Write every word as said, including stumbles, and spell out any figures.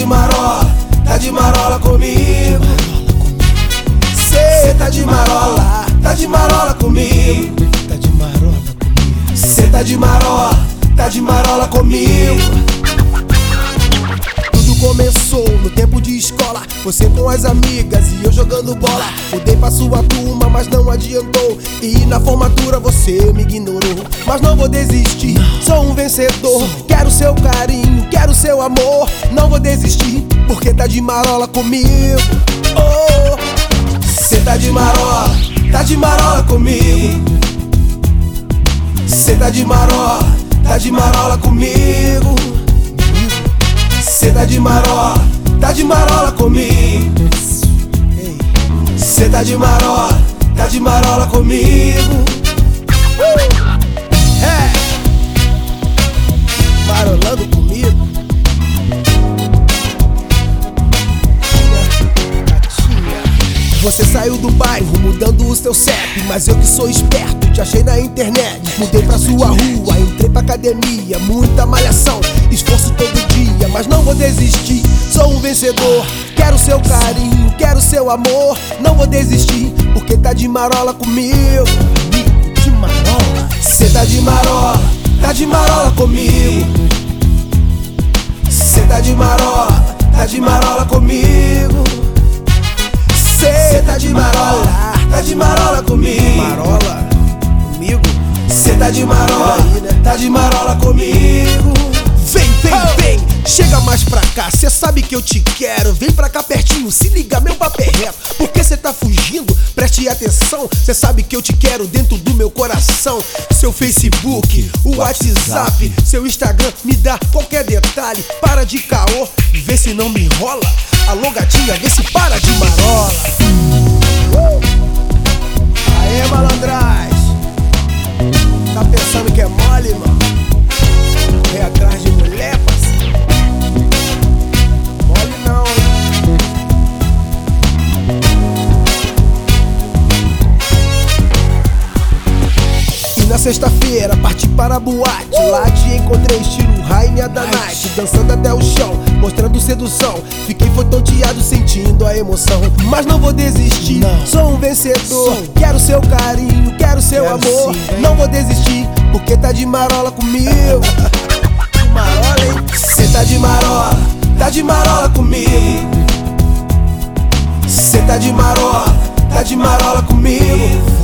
de marola, tá de marola comigo. Cê tá de marola, tá de marola comigo. Tá de marola comigo. Cê tá de marola, tá de marola comigo. Tudo começou no tempo de escola, você com as amigas e eu jogando bola. Mudei pra sua turma, mas não adiantou, e na formatura você me ignorou. Mas não vou desistir, sou um vencedor. Quero seu carinho, quero seu amor. Não vou desistir, porque tá de marola comigo. Oh, cê tá de marola, tá de marola comigo. Cê tá de marola, tá de marola comigo. Cê tá de marola, tá de marola comigo. Cê tá de marola, tá de marola comigo. É, marolando comigo. Você saiu do bairro mudando o seu C E P, mas eu que sou esperto te achei na internet. Mudei pra sua rua, entrei pra academia, muita malhação, esforço todo dia, mas não vou desistir, sou um vencedor. Quero seu carinho, quero seu amor. Não vou desistir, porque tá de marola comigo. De marola. Cê tá de marola, tá de marola comigo. Cê tá de marola, tá de marola comigo. Cê tá de marola, tá de marola comigo. Marola comigo. Cê tá de marola, tá de marola comigo. Vem, vem, vem, chega mais pra cá, cê sabe que eu te quero. Vem pra cá pertinho, se liga, meu papo é reto. Por que cê tá fugindo? Preste atenção, cê sabe que eu te quero dentro do meu coração. Seu Facebook, o WhatsApp, seu Instagram, me dá qualquer detalhe. Para de caô, vê se não me enrola. Alô gatinha, vê se para de marola. uh! Aê malandrais, tá pensando que é mole, mano? Correr atrás de mulher, parceiro. Mole não, hein? E na sexta-feira parti para a boate. Lá te encontrei estilo rainha da night, dançando até o chão, mostrando sedução. Fiquei foi tonteado sentindo a emoção. Mas não vou desistir, não. Sou um vencedor. Sou. Quero seu carinho, quero seu quero amor sim, não vou desistir, porque tá de marola comigo. Marola, hein? Cê tá de marola, tá de marola comigo. Cê tá de marola, tá de marola comigo.